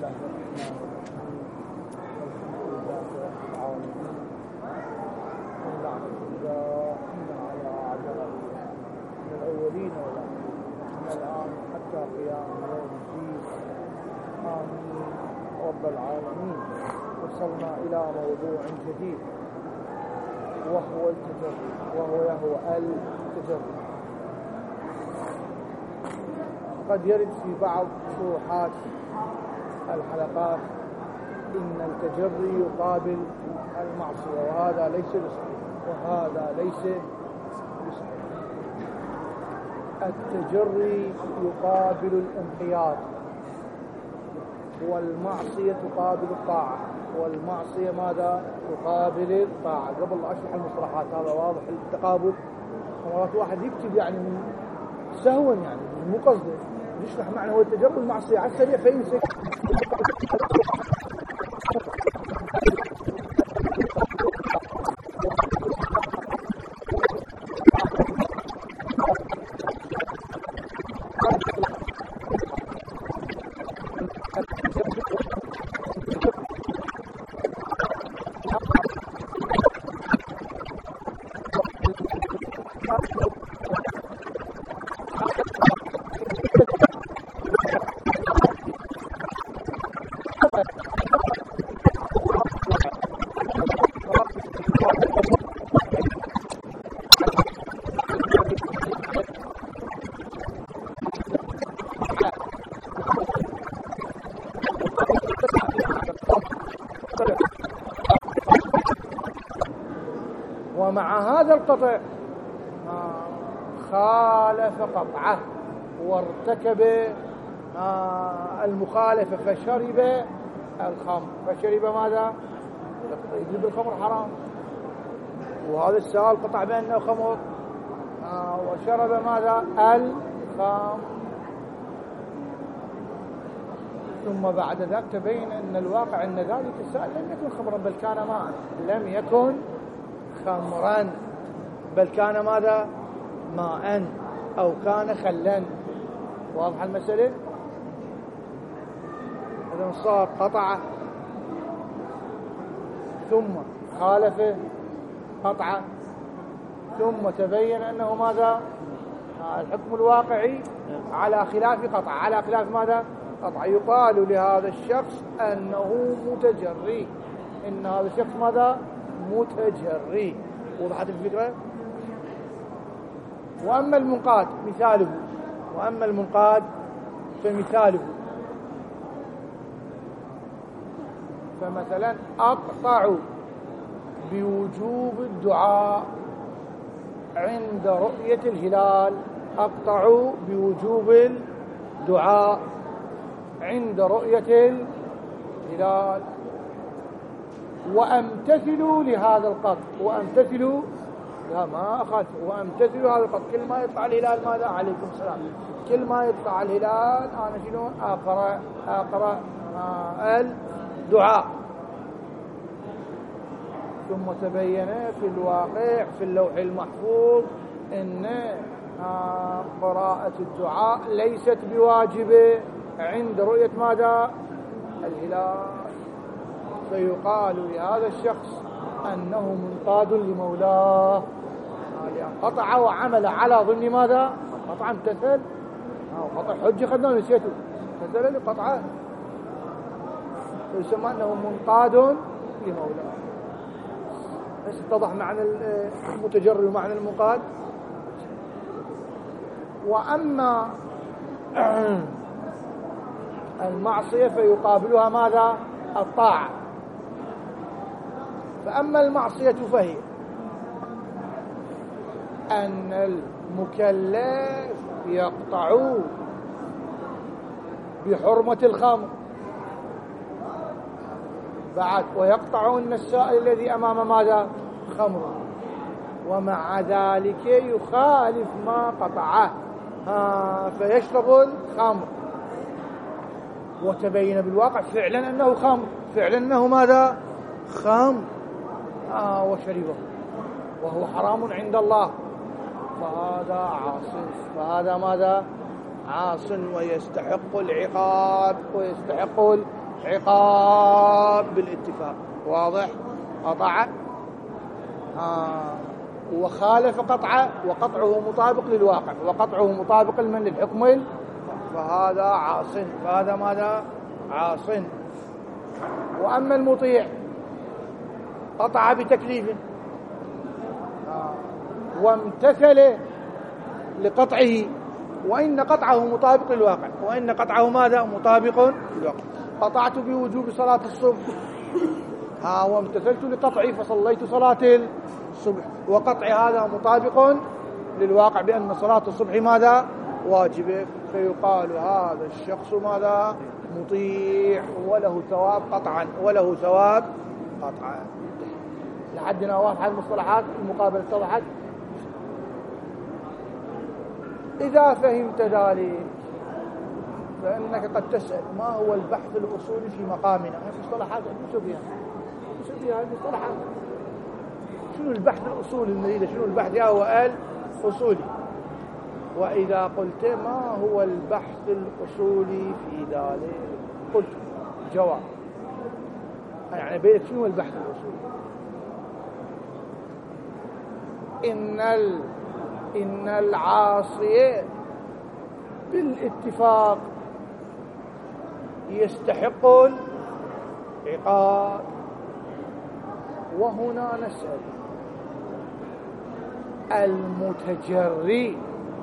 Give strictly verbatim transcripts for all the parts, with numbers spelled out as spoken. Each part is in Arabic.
الأولين والآخرين من الآن حتى قيام يوم الدين. آمين رب العالمين. وصلنا إلى موضوع جديد وهو التجري، وهو هو التجري. قد يرد في بعض شروحات الحلقات إن التجري يقابل المعصية، وهذا ليس بصحيح، وهذا ليس بصحيح. التجري يقابل الانقياد، والمعصية تقابل الطاعة، والمعصية ماذا؟ تقابل الطاعة. قبل أشرح المصطلحات هذا واضح التقابل. مرات واحد يكتب يعني من سهوا، يعني مو قصده، يشرح معنى هو التجري المعصية على السريع فينسى. ومع هذا القطع خالف قطعه وارتكب المخالفة فشرب الخمر. فشرب ماذا؟ يجب الخمر حرام، وهذا السؤال قطع بأنه خمر وشرب ماذا؟ الخمر. ثم بعد ذلك تبين أن الواقع أن ذلك السائل لم يكن خمرا بل كان ماء، لم يكن خمرا بل كان ماذا؟ ماء أو كان خلا. واضح المسألة؟ إذن صار قطعه ثم خالفه قطعه ثم تبين أنه ماذا؟ الحكم الواقعي على خلاف قطع، على خلاف ماذا؟ قطع. يقال لهذا الشخص أنه متجري، إن هذا الشخص ماذا؟ متجري. وضحت الفكرة؟ وأما المنقاد مثاله، وأما المنقاد فمثاله، فمثلا أقطع بوجوب الدعاء عند رؤية الهلال، أقطع بوجوب الدعاء عند رؤية الهلال، وأمتثل لهذا القطع، وأمتثل لا ما أخذ وأمتثل هذا القطع. كل ما يطلع الهلال ماذا؟ عليكم السلام. كل ما يطلع الهلال أنا شنو؟ أقرأ أقرأ آه الدعاء. ثم تبين في الواقع في اللوح المحفوظ إن آه قراءة الدعاء ليست بواجبة عند رؤية ماذا؟ الهلال. فيقال لهذا الشخص أنه منقاد لمولاه، قطع وعمل على ضمن ماذا؟ قطع امتثل، قطع حجة خدنا نسيته، امتثل لقطعه، فيسمى أنه منقاد لمولاه. بس اتضح معنى المتجري ومعنى المنقاد. وأما المعصية فيقابلها ماذا؟ الطاعة. فأما المعصية فهي أن المكلف يقطع بحرمة الخمر بعد، ويقطع أن السائل الذي أمام ماذا؟ خمر، ومع ذلك يخالف ما قطعه فيشرب الخمر، وتبين بالواقع فعلا أنه خمر، فعلا أنه ماذا؟ خمر آه وشربه وهو حرام عند الله، فهذا عاص، فهذا ماذا؟ عاص ويستحق العقاب ويستحق عقاب بالاتفاق. واضح؟ قطع آه وخالف قطعه، وقطعه مطابق للواقع، وقطعه مطابق لمن؟ للحكم، فهذا عاص. فهذا ماذا؟ عاص. وأما المطيع قطع بتكليف آه وامتثل لقطعه، وإن قطعه مطابق للواقع، وإن قطعه ماذا؟ مطابق للواقع. قطعت بوجوب صلاة الصبح ها وامتثلت لقطعي فصليت صلاة الصبح، وقطع هذا مطابق للواقع بأن صلاة الصبح ماذا؟ واجبة، فيقال هذا الشخص ماذا؟ مطيع وله ثواب قطعا، وله ثواب قطعا. لحدنا واضح المصطلحات المقابلة اتضحت. إذا فهمت ذلك فإنك قد تسأل ما هو البحث الأصولي في مقامنا؟ المصطلحات شو فيها؟ شو فيها المصطلحات؟ شنو البحث الأصولي المريدة؟ شنو البحث يا هو الأصولي؟ وإذا قلت ما هو البحث الأصولي في ذلك؟ قلت جواب، يعني بينك شنو البحث الأصولي؟ إن ال... إن العاصي بالاتفاق يستحق العقاب. وهنا نسأل المتجري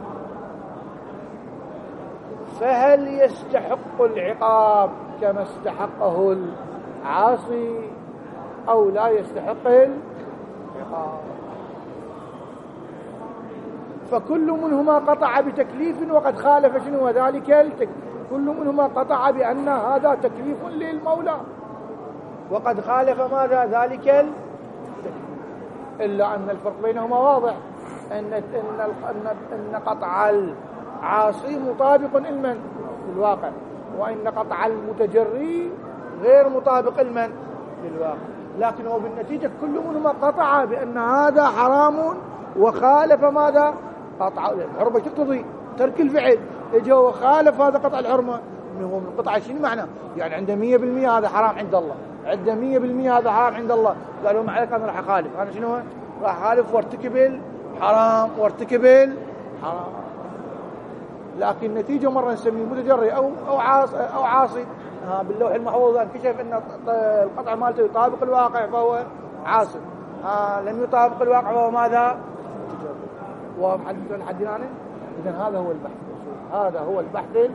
فهل يستحق العقاب كما استحقه العاصي أو لا يستحق العقاب؟ فكل منهما قطع بتكليف وقد خالف شنو ذلك التكليف. كل منهما قطع بأن هذا تكليف للمولى وقد خالف ماذا؟ ذلك التكليف. إلا أن الفرق بينهما واضح، أن أن أن, أن قطع العاصي مطابق لمن؟ للواقع، وإن قطع المتجري غير مطابق لمن؟ للواقع. لكن هو بالنتيجة كل منهما قطع بأن هذا حرام وخالف ماذا؟ قطع الحرمة تقتضي ترك الفعل، يجي هو خالف هذا قطع الحرمة. هو من قطع شنو معنى؟ يعني عنده مية بالمية هذا حرام عند الله، عنده مية بالمية هذا حرام عند الله، قالوا ما عليك أنا راح أخالف. أنا شنو راح أخالف وارتكب الحرام وارتكب الحرام. لكن النتيجة مرة نسميه متجري أو أو عاصي أو عاصي ها باللوح المحفوظ انكشف أن القطع مالته يطابق الواقع فهو عاصي، ها لم يطابق الواقع فهو ماذا؟ وحد لحد الآن. إذن هذا هو البحث الأصولي، هذا هو البحث الأصولي.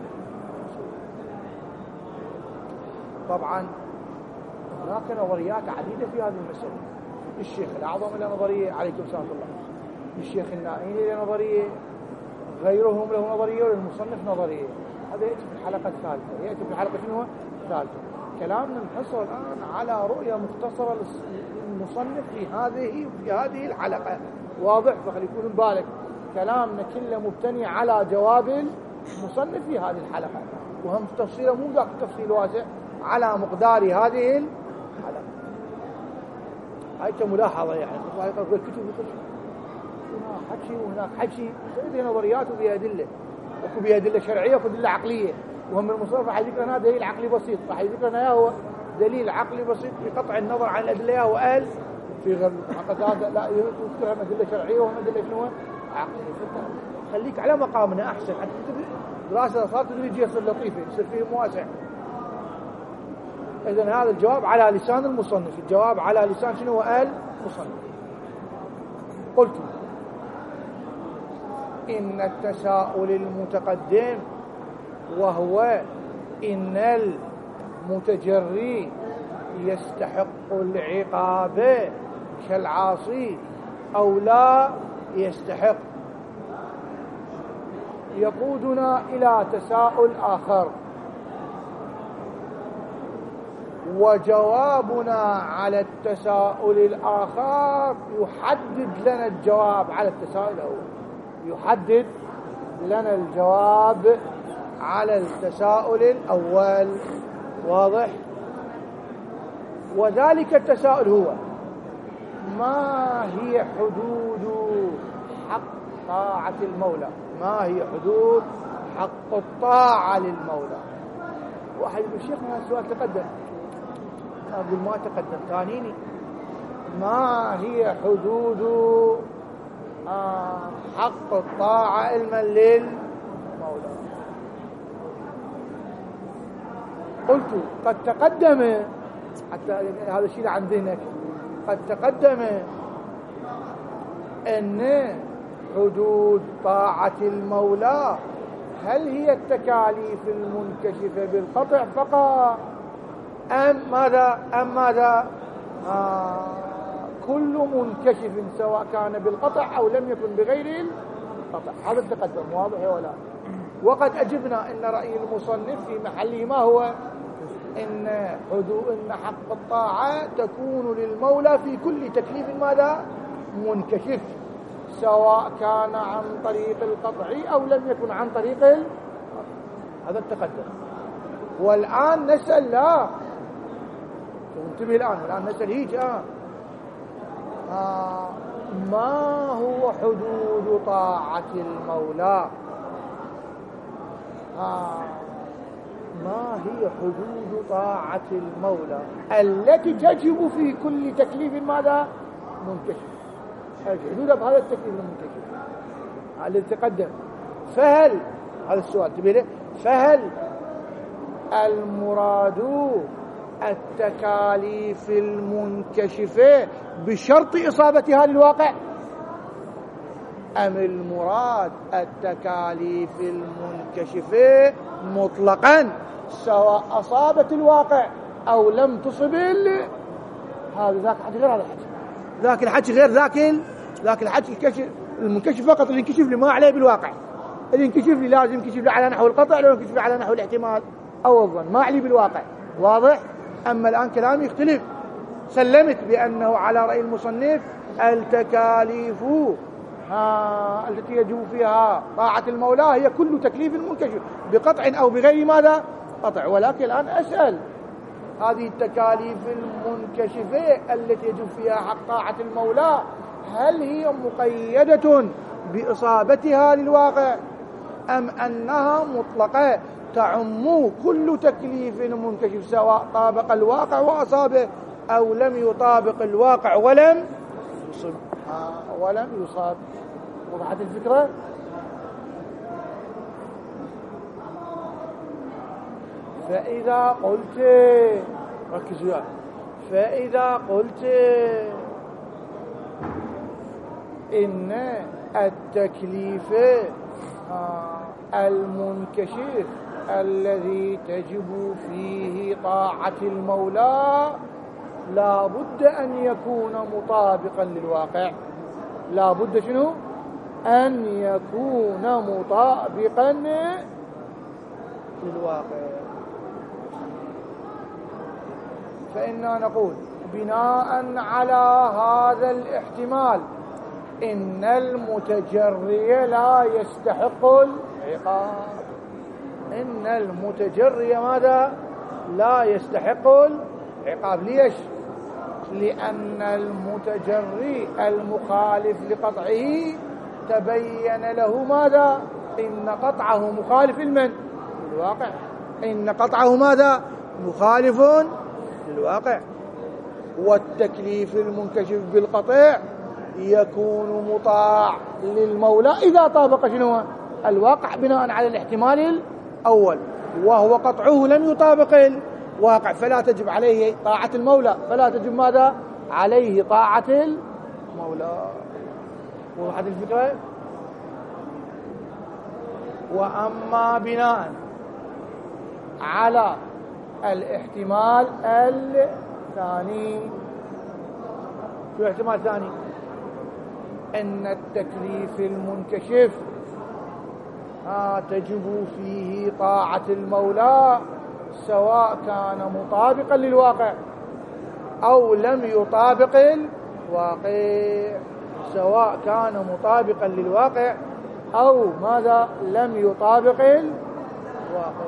طبعا هناك نظريات عديدة في هذه المسألة. الشيخ الأعظم له نظرية، عليكم السلام الله، الشيخ النائيني له نظرية، غيرهم له نظرية، وللمصنف نظرية. هذا يأتي في الحلقة الثالثة، يأتي في الحلقة شنو الثالثة. كلامنا نحصل الآن على رؤية مختصرة للمصنف في هذه في هذه الحلقة، واضح؟ فخلي يكون بالك كلامنا كله مبتني على جواب المصنف في هذه الحلقة، وهم تفصيله مو ذاك تفصيل واسع على مقدار هذه الحلقة. هاي كملاحظة يعني الله يقرأ الكتب يقول هنا حكي وهناك حكي، هذه نظريات وفيها أدلة، وكو بها أدلة شرعية وكو أدلة عقلية. وهم المصنف راح يذكر لنا دليل عقلي بسيط، راح يذكر لنا هو دليل عقلي بسيط بقطع النظر عن الأدلة، وقال في غير هذا لا يذكرها أدلة شرعية وهم أدلة شنو عقلية. خليك على مقامنا أحسن، حتى دراسة صارت تدريجية يصير لطيفة، يصير فيه واسع. إذن هذا الجواب على لسان المصنف، الجواب على لسان شنو قال المصنف. قلت إن التساؤل المتقدم وهو إن المتجري يستحق العقاب كالعاصي أو لا يستحق، يقودنا إلى تساؤل آخر، وجوابنا على التساؤل الآخر يحدد لنا الجواب على التساؤل الأول، يحدد لنا الجواب على التساؤل الأول، واضح؟ وذلك التساؤل هو ما هي حدود حق طاعة المولى؟ ما هي حدود حق الطاعة للمولى؟ واحد يقول شيخنا السؤال تقدم، أقول ما تقدم، ثانيني ما هي حدود آه حق الطاعة علما للمولى؟ قلت قد تقدم، حتى هذا الشيء عن ذهنك، قد تقدم أن حدود طاعة المولى هل هي التكاليف المنكشفة بالقطع فقط أم ماذا أم ماذا آه كل منكشف سواء كان بالقطع أو لم يكن بغير القطع؟ هذا التقدم واضح ولا؟ وقد أجبنا أن رأي المصنف في محله ما هو؟ إن حدود إن حق الطاعة تكون للمولى في كل تكليف ماذا منكشف سواء كان عن طريق القطع أو لم يكن عن طريق ال... هذا التقدم. والآن نسأل، لا انتبه الآن، الآن نسأل هيك آه. آه ما هو حدود طاعة المولى؟ آه ما هي حدود طاعة المولى التي تجب في كل تكليف ماذا منكشف؟ الحدود بهذا التكليف المنكشف الذي تقدم. فهل هذا السؤال تبيه، فهل المراد التكاليف المنكشفة بشرط إصابتها للواقع أم المراد التكاليف المنكشفة مطلقا سواء أصابت الواقع أو لم تصب؟ هذا ذاك حكي غير هذا الحكي، ذاك الحكي غير ذاك ذاك الحكي الكشف المنكشف فقط اللي ينكشف لي ما عليه بالواقع، اللي ينكشف لي لازم ينكشف لي على نحو القطع، لو ينكشف لي على نحو الاحتمال أو الظن، ما عليه بالواقع. واضح؟ أما الآن كلامي يختلف، سلمت بأنه على رأي المصنف التكاليف ها التي يجب فيها طاعة المولى هي كل تكليف منكشف بقطع أو بغير ماذا قطع. ولكن الآن أسأل، هذه التكاليف المنكشفة التي يجب فيها حق طاعة المولى هل هي مقيدة بإصابتها للواقع أم أنها مطلقة تعم كل تكليف منكشف سواء طابق الواقع وأصابه أو لم يطابق الواقع ولم يصب آه ولم يصاب؟ وضحت الفكرة؟ فإذا قلت ركزوا يعني، فإذا قلت إن التكليف المنكشف الذي تجب فيه طاعة المولى لا بد أن يكون مطابقا للواقع، لا بد شنو؟ أن يكون مطابقا للواقع. فإننا نقول بناء على هذا الاحتمال إن المتجري لا يستحق العقاب، إن المتجري ماذا؟ لا يستحق العقاب. ليش؟ لأن المتجري المخالف لقطعه تبين له ماذا؟ إن قطعه مخالف لمن؟ للواقع. إن قطعه ماذا؟ مخالف للواقع. والتكليف المنكشف بالقطع يكون مطاع للمولى إذا طابق شنو؟ الواقع بناء على الاحتمال الأول، وهو قطعه لم يطابق الواقع فلا تجب عليه طاعة المولى، فلا تجب ماذا؟ عليه طاعة المولى. وضحت الفكرة؟ وأما بناء على الاحتمال الثاني، شو احتمال ثاني؟ أن التكليف المنكشف آه تجب فيه طاعة المولى سواء كان مطابقا للواقع أو لم يطابق الواقع، سواء كان مطابقا للواقع أو ماذا؟ لم يطابق الواقع.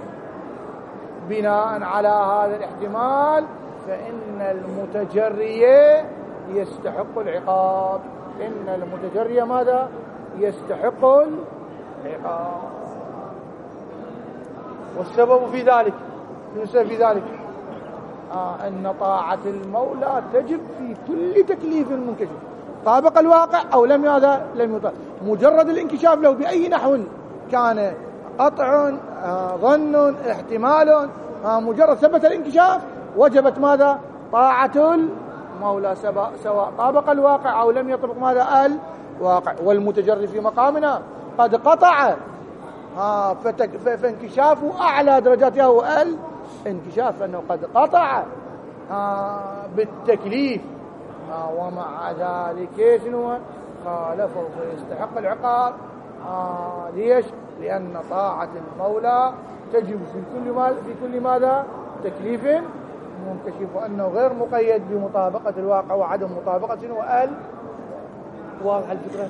بناء على هذا الاحتمال فإن المتجري يستحق العقاب، إن المتجري ماذا؟ يستحق العقاب. والسبب في ذلك السبب في ذلك آه أن طاعة المولى تجب في كل تكليف منكشف، طابق الواقع أو لم هذا لم يطابق. مجرد الانكشاف له بأي نحو كان، قطع آه ظن احتمال، آه مجرد ثبت الانكشاف وجبت ماذا؟ طاعة المولى، سواء طابق الواقع أو لم يطبق ماذا؟ الواقع. والمتجرد في مقامنا قد قطع، آه فانكشافه أعلى درجاتها هو الانكشاف، أنه قد قطع آه بالتكليف، آه ومع ذلك شنو؟ خالفه فيستحق العقاب. آه ليش؟ لأن طاعة المولى تجب في كل ما في كل ماذا؟ تكليف منكشف، وأنه غير مقيد بمطابقة الواقع وعدم مطابقة وال. واضح الفكرة؟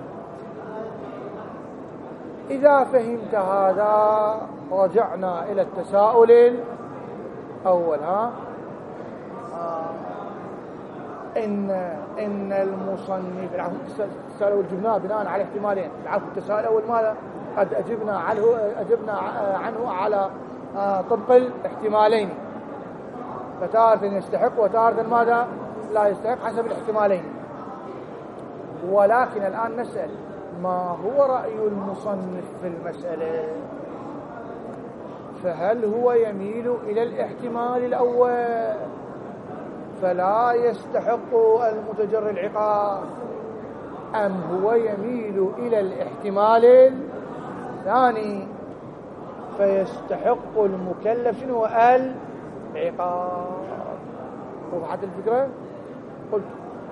إذا فهمت هذا رجعنا إلى التساؤل الأول. ها آه إن إن المصنف العفو التساؤل الأول جبناه بناء على احتمالين. العفو التساؤل الأول ماذا؟ قد أجبنا عنه أجبنا عنه على آه طبق الاحتمالين، فتارة يستحق وتارة ماذا؟ لا يستحق حسب الاحتمالين. ولكن الآن نسأل ما هو رأي المصنف في المسألة؟ فهل هو يميل إلى الاحتمال الأول فلا يستحق المتجر العقاب، أم هو يميل إلى الاحتمال الثاني فيستحق المكلف شنو؟ العقاب. وضحت الفكرة؟ قلت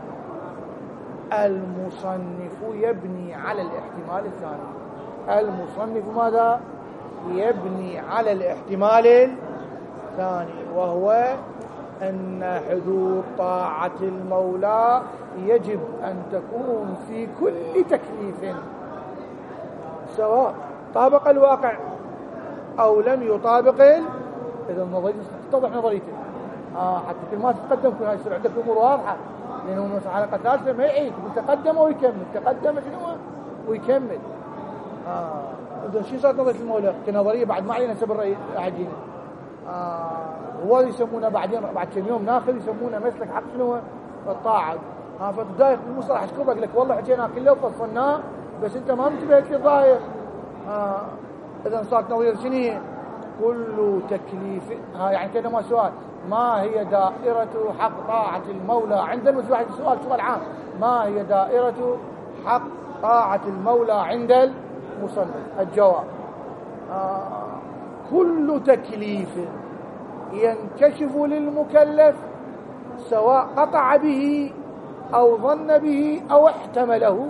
المصنف يبني على الاحتمال الثاني. المصنف ماذا؟ يبني على الاحتمال الثاني، وهو أن حدود طاعة المولى يجب أن تكون في كل تكليف، سواء طابق الواقع أو لم يطابق. إذا النظرية تتضح نظريته آه حتى كل ما تتقدم كل هاي يصير عندك أمور واضحة، لأنه مثلا حلقة ثالثة ما يعيد، تقدم ويكمل تقدم شنو ويكمل. آه إذا شو صارت نظرية المولى كنظرية بعد ما علينا سبب الرأي عجينة. آه هو يسمونه بعدين بعد كم يوم ناخذ يسمونه مسلك حق شنو؟ الطاعة. ها فتضايق بالمصطلح اشكرك لك والله حكينا كله وفصلناه بس انت ما انتبهت للظاهر. آه اذا صارت نظرية شنو؟ كل تكليف. ها يعني كذا ما سؤال، ما هي دائرة حق طاعة المولى عند المثل؟ واحد سؤال سؤال عام، ما هي دائرة حق طاعة المولى عند المصنف؟ الجواب آه كل تكليف ينكشف للمكلف سواء قطع به أو ظن به أو احتمله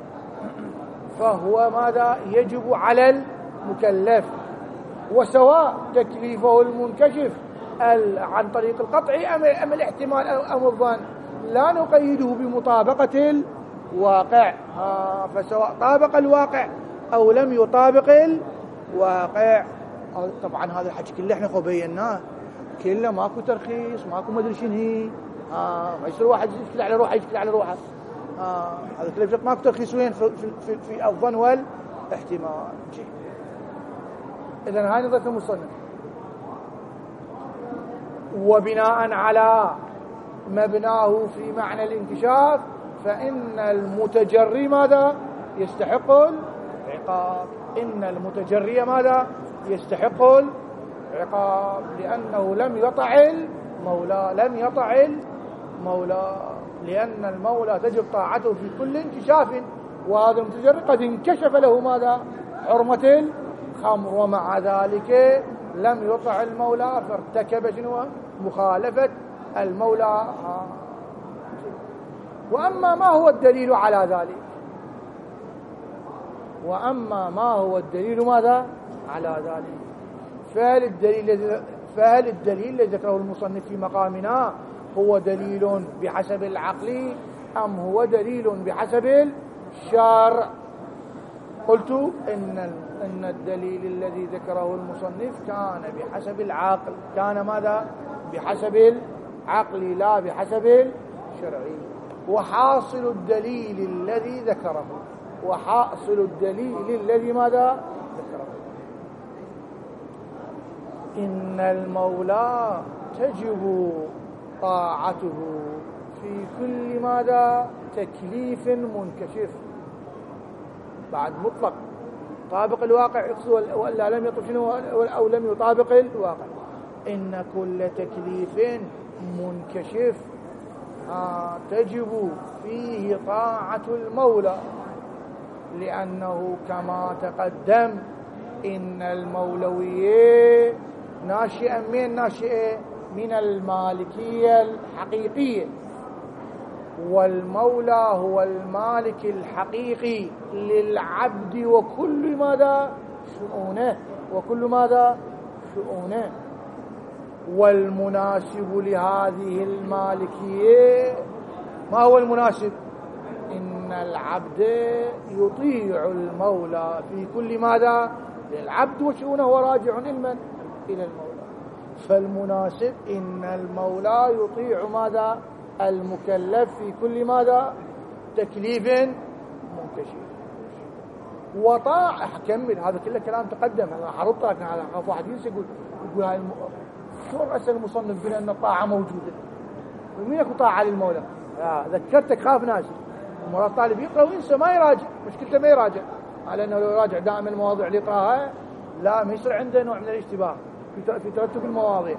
فهو ماذا؟ يجب على المكلف. وسواء تكليفه المنكشف عن طريق القطع أم الاحتمال أم الظن لا نقيده بمطابقة الواقع. آه فسواء طابق الواقع أو لم يطابق الواقع. طبعا هذا الحكي كله احنا خو بيناه، كله ماكو ترخيص ماكو مدري شنو هي. اه ما يصير واحد يشكل على روحه يشكل على روحه. اه هذا كله ماكو ترخيص وين؟ في, في, في الظن والاحتمال. اذا هاي نظرة المصنف. وبناء على مبناه في معنى الانكشاف فإن المتجري ماذا؟ يستحق العقاب. إن المتجري ماذا؟ يستحق العقاب لأنه لم يطع المولى، لم يطع المولى، لأن المولى تجب طاعته في كل انكشاف، وهذا المتجري قد انكشف له ماذا؟ حرمة الخمر، ومع ذلك لم يطع المولى فارتكب شنو؟ مخالفة المولى. وأما ما هو الدليل على ذلك؟ وأما ما هو الدليل ماذا؟ على ذلك؟ فهل الدليل فهل الدليل الذي ذكره المصنف في مقامنا هو دليل بحسب العقل أم هو دليل بحسب الشرع؟ قلت إن إن الدليل الذي ذكره المصنف كان بحسب العقل، كان ماذا؟ بحسب العقل لا بحسب الشرع. وحاصل الدليل الذي ذكره وحاصل الدليل الذي ماذا؟ ذكره إن المولى تجب طاعته في كل ماذا تكليف منكشف، بعد مطلق طابق الواقع ولا لم يطلق شنو أو لم يطابق الواقع. إن كل تكليف منكشف آه تجب فيه طاعة المولى، لأنه كما تقدم إن المولوية ناشئة من ناشئة من المالكية الحقيقية، والمولى هو المالك الحقيقي للعبد وكل ماذا شؤونه وكل ماذا شؤونه. والمناسب لهذه المالكية ما هو المناسب؟ إن العبد يطيع المولى في كل ماذا للعبد وشؤونه وراجع إلمن إلى المولى. فالمناسب إن المولى يطيع ماذا المكلف في كل ماذا تكليف منكشف. وطاعة أكمل هذا كله كلام تقدم، أنا حرطت لكن على خاف واحد ينسى يقول يقول هاي الم... شو رأس المصنف بأن الطاعة موجودة؟ ومين يكون طاعة للمولى؟ آه ذكرتك خاف ناس مرات طالب يقرأ وينسى ما يراجع، مشكلته ما يراجع، على أنه لو يراجع دائما المواضيع اللي يقرأها لا ما يصير عنده نوع من الاشتباه في ترتب المواضيع.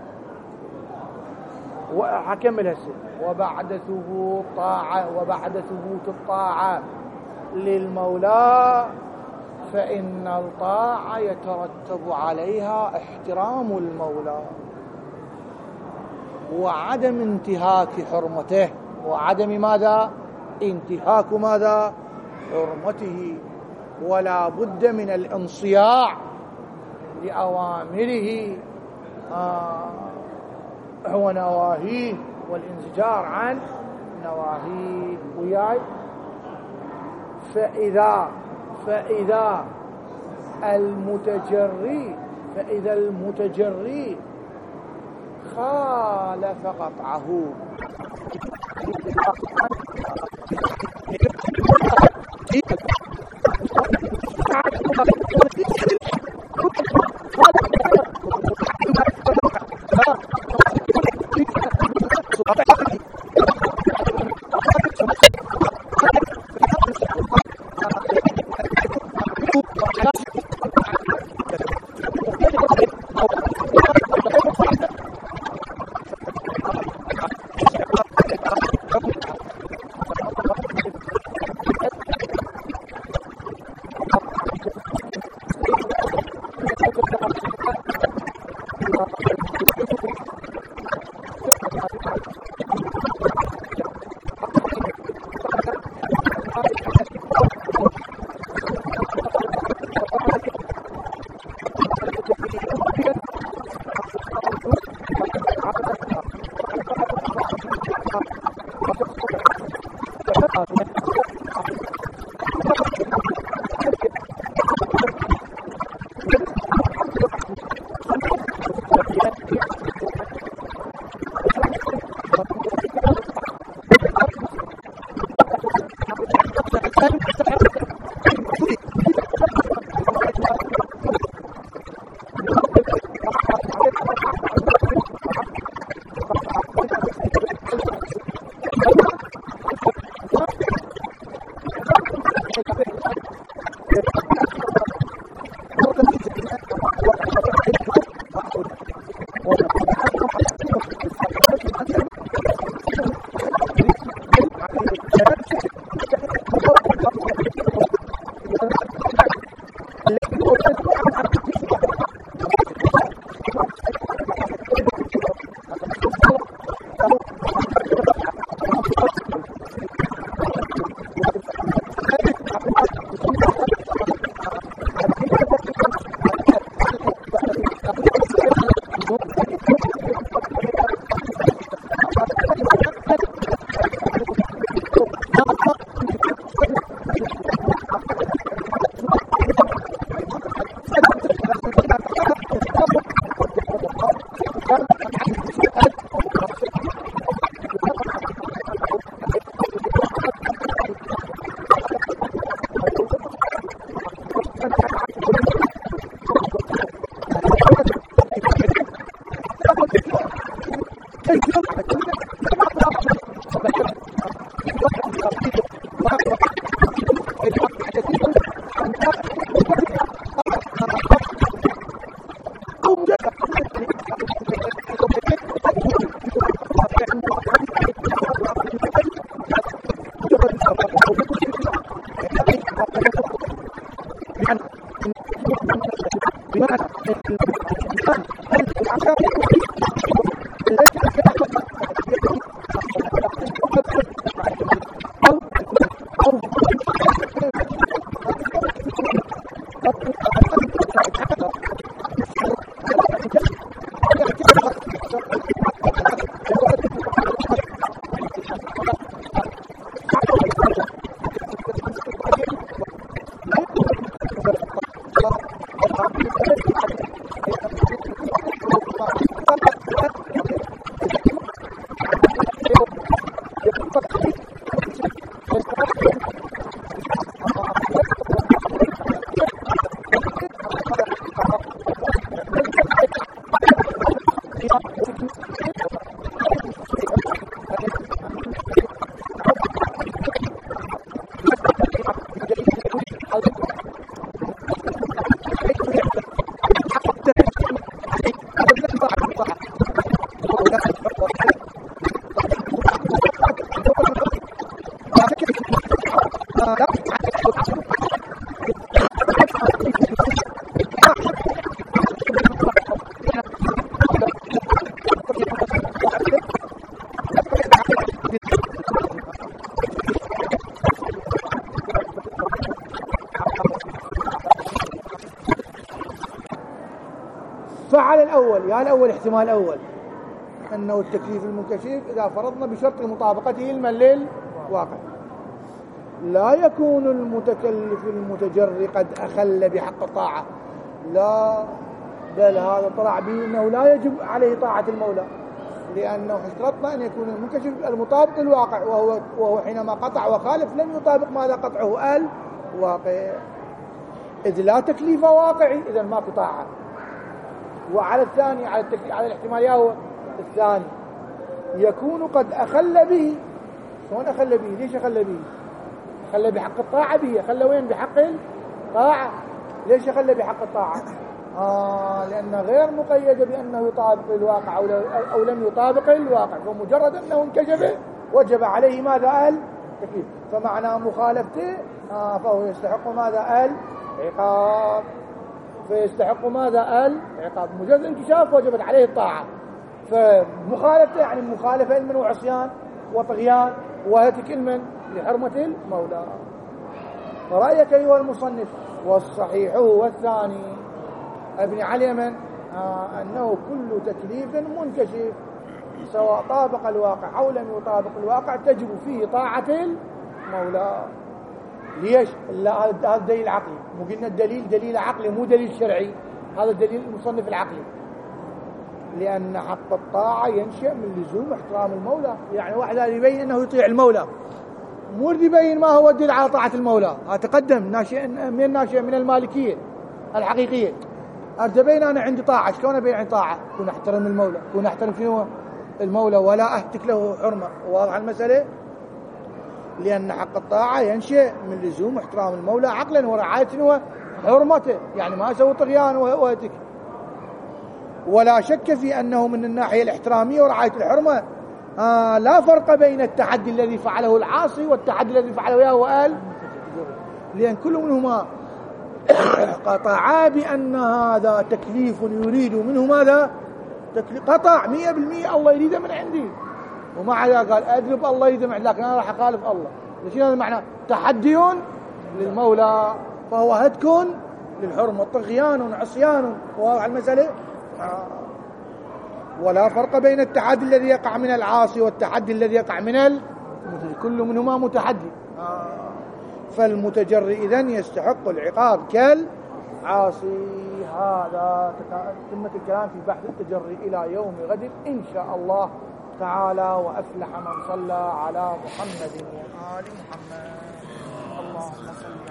وحكمل هسه وبعد ثبوت طاعة وبعد ثبوت الطاعة للمولى فإن الطاعة يترتب عليها احترام المولى وعدم انتهاك حرمته وعدم ماذا انتهاك ماذا حرمته، ولا بد من الانصياع لأوامره آه ونواهيه والانزجار عن نواهيه وياي. فإذا فإذا المتجري فإذا المتجري خالف قطعه فعل الأول يا الأول احتمال الأول أنه التكليف المنكشف إذا فرضنا بشرط مطابقته للواقع لا يكون المتكلف المتجري قد أخل بحق الطاعة، لا، بل هذا طلع به أنه لا يجب عليه طاعة المولى، لأنه اشترطنا أن يكون المنكشف المطابق للواقع، وهو, وهو حينما قطع وخالف لم يطابق ماذا قطعه الواقع، إذ لا تكليف واقعي إذا ما في طاعة. وعلى الثاني على, على الاحتمال هو الثاني يكون قد أخل به. شلون أخل به؟ ليش أخل به؟ أخل بحق الطاعة به. أخل وين؟ بحق الطاعة. ليش أخل بحق الطاعة؟ آه لأنه غير مقيد بأنه يطابق الواقع أو, أو لم يطابق الواقع، فمجرد أنه انكشف وجب عليه ماذا؟ التكليف. فمعنى مخالفته آه فهو يستحق ماذا؟ العقاب. فيستحق ماذا؟ العقاب. مجرد انكشاف وجبت عليه الطاعة. فمخالفته يعني مخالفة علم وعصيان وطغيان وهتك علم لحرمة المولى. رأيك أيها المصنف. والصحيح هو الثاني ابن علي من آه أنه كل تكليف منكشف سواء طابق الواقع أو لم يطابق الواقع تجب فيه طاعة المولى. ليش؟ هذا الدليل عقلي. مو قلنا الدليل دليل عقلي مو دليل شرعي، هذا الدليل المصنف العقلي. لأن حق الطاعة ينشأ من لزوم احترام المولى. يعني واحد يبين أنه يطيع المولى، مو يبين ما هو الدليل على طاعة المولى. هتقدم ناشئ من الناشئ من المالكية الحقيقية. أرتبين أنا عندي طاعة، شلون أبين عندي طاعة؟ كون أحترم المولى، كون أحترم شنو المولى ولا أهتك له حرمة. واضح المسألة؟ لأن حق الطاعة ينشأ من لزوم احترام المولى عقلا ورعاية وحرمته، يعني ما يسوي طغيان وهتك. ولا شك في أنه من الناحية الاحترامية ورعاية الحرمة آه لا فرق بين التعدي الذي فعله العاصي والتعدي الذي فعله يا وآل، لأن كل منهما قطعا بأن هذا تكليف يريد منه ماذا؟ قطع مية بالمية الله يريده من عندي، ومع ذلك قال أدرب الله يريده من عندي لكن أنا راح أخالف الله. ليش هذا معنى؟ تحدي للمولى، فهو هتك للحرمة، طغيان وعصيان. واضح المسألة؟ آه. ولا فرق بين التحدي الذي يقع من العاصي والتحدي الذي يقع من المتجري، كل منهما متحدي. آه. فالمتجري إذن يستحق العقاب كالعاصي. هذا تمت الكلام في بحث التجري إلى يوم غد إن شاء الله تعالى. وأفلح من صلى على محمد وآل محمد. اللهم